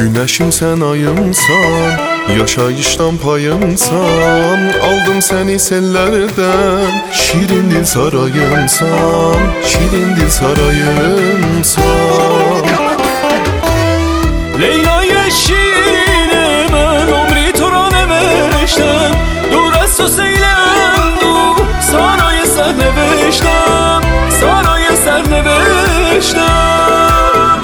Güneşim sen ayımsan, yaşayıştan payımsan. Aldım seni sellerden, şirin dil sarayımsan, şirin dil sarayımsan. Leyla yeşile ben umri to نوشتم دور از تو سیلم دو سارای سر نوشتم سارای سر نوشتم.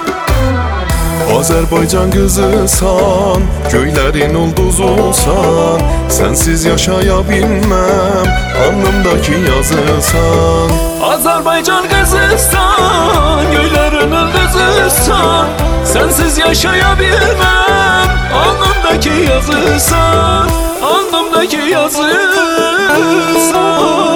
Azerbaycan kızısan, göylerin ulduzusan. Sensiz yaşayabilmem, alnımdaki yazısan. Azerbaycan kızısan, göylerin ıldızısan. Sensiz yaşayabilmem, alnımdaki yazısan. Alnımdaki yazısan.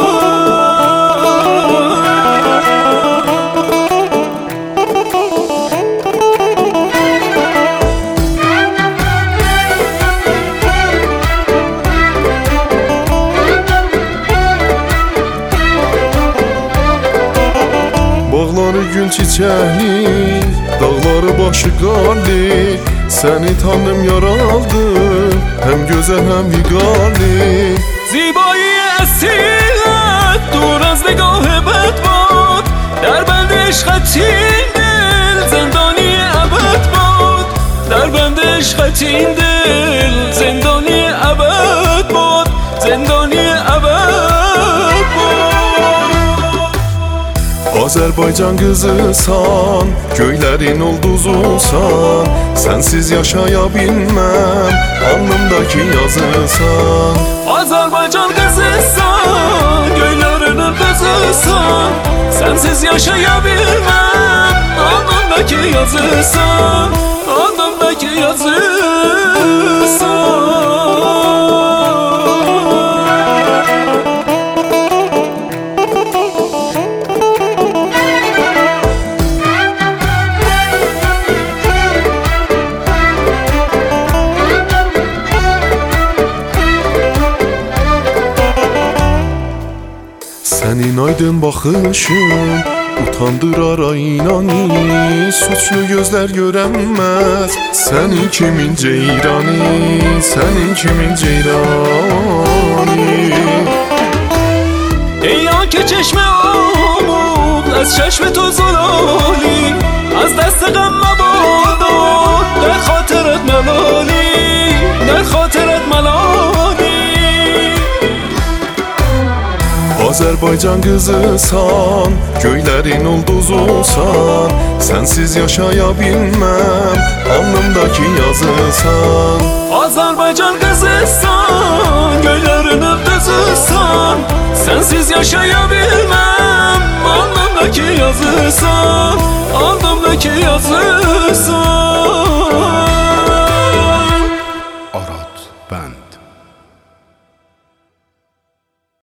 Bağları gül çiçekli, dağları başı qarlı. Seni tanrım yaraldı, hem güzel hem vigarlı. زیبایی اصیلت دور از نگاه بد بود در بند عشقت این دل زندانی ابد بود در بند عشقت این دل زندانی ابد بود زندانی ابد بود. Azerbaycan kızısan, göylerin ulduzusan. Sensiz yaşayabilmem, alnımdaki yazısan. Azerbaycan kızısan, göylerin ıldızısan. Sensiz yaşayabilmem, alnımdaki yazısan. Alnımdaki yazısan. Senin aydın bakışın utandırar aynani. Suçlu gözler göremez senin kimin ceyrani, senin kimin ceyrani. ای آنکه چشم آمود از چشم تو زلالی از دست غم مبادا در خاطرت ملالی در خاطرت ملالی. Azerbaycan kızısan, göylerin ulduzusan. Sensiz yaşayabilmem, alnımdaki yazısan. Azerbaycan kızısan, göylerin ıldızısan. Sensiz yaşayabilmem, alnımdaki yazısan. Alnımdaki yazısan.